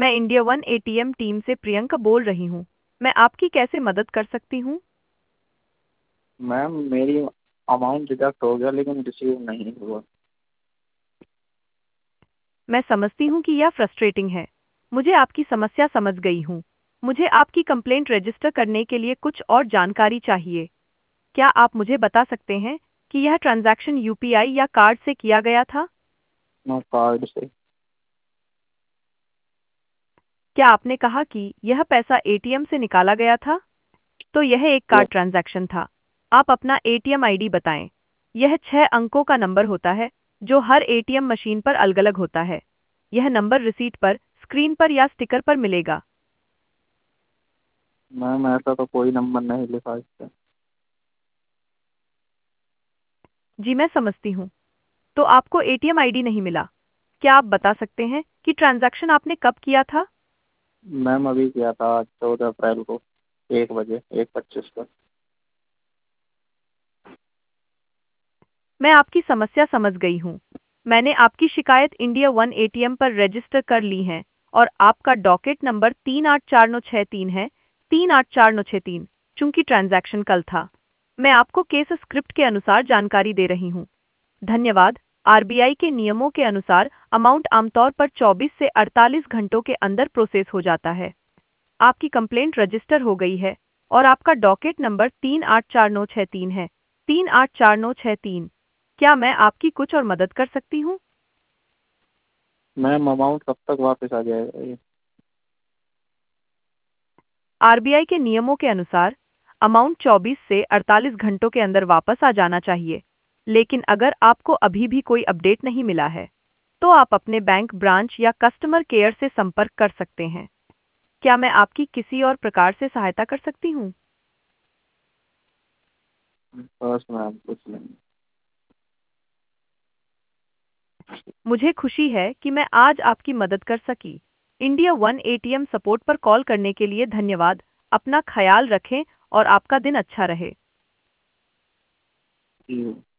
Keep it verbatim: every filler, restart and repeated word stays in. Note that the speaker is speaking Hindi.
मैं इंडिया वन एटीएम टीम से प्रियंका बोल रही हूँ। मैं आपकी कैसे मदद कर सकती हूँ? मैम मेरी अमाउंट डिडक्ट हो गया लेकिन रिसीव नहीं हुआ। मैं समझती हूँ कि यह फ्रस्ट्रेटिंग है। मुझे आपकी समस्या समझ गई हूँ। मुझे आपकी कंप्लेंट रजिस्टर करने के लिए कुछ और जानकारी चाहिए। क्या आप मुझे बता सकते हैं कि यह ट्रांजैक्शन यूपीआई या कार्ड से किया गया था? नो, कार्ड से। क्या आपने कहा कि यह पैसा एटीएम से निकाला गया था? तो यह एक कार्ड यस। ट्रांजैक्शन था। आप अपना एटीएम आईडी बताएं। यह छह अंकों का नंबर होता है जो हर एटीएम मशीन पर अलग-अलग होता है। यह नंबर रिसीट पर, स्क्रीन पर या स्टिकर पर मिलेगा। मैम ऐसा तो कोई नंबर नहीं लिखा इस पे। जी मैं समझती हूँ। तो आपको एटीएम आईडी नहीं मिला। क्या आप बता सकते हैं कि ट्रांजैक्शन आपने कब किया था? मैम अभी किया था चौदह अप्रैल को, एक बजे एक पच्चीस पर। मैं आपकी समस्या समझ गई हूँ। मैंने आपकी शिकायत इंडिया वन एटीएम पर रजिस्टर कर ली है और आपका डॉकेट नंबर तीन आठ चार नौ छह तीन है, तीन आठ चार नौ छह तीन, चूंकि ट्रांजैक्शन कल था। मैं आपको केस स्क्रिप्ट के अनुसार जानकारी दे रही हूँ। धन्यवाद। आरबीआई के नियमों के अनुसार अमाउंट आमतौर पर चौबीस से अड़तालीस घंटों के अंदर प्रोसेस हो जाता है। आपकी कंप्लेंट रजिस्टर हो गई है और आपका डॉकेट नंबर तीन आठ चार नौ छह तीन है, तीन आठ चार नौ छह तीन। क्या मैं आपकी कुछ और मदद कर सकती हूँ? मैम अमाउंट कब तक वापस आ जाएगा ये? आरबीआई के नियमों के अनुसार अमाउंट चौबीस से अड़तालीस घंटों के अंदर वापस आ जाना चाहिए, लेकिन अगर आपको अभी भी कोई अपडेट नहीं मिला है, तो आप अपने बैंक ब्रांच या कस्टमर केयर से संपर्क कर सकते हैं। क्या मैं आपकी किसी और प्रकार से सहायता कर सकती हूँ? बस मैम कुछ नहीं। मुझे खुशी है कि मैं आज आपकी मदद कर सकी। इंडिया वन एटीएम सपोर्ट पर कॉल करने के लिए धन्यवाद। अपना ख्याल रखें और आपका दिन अच्छा रहे। जी।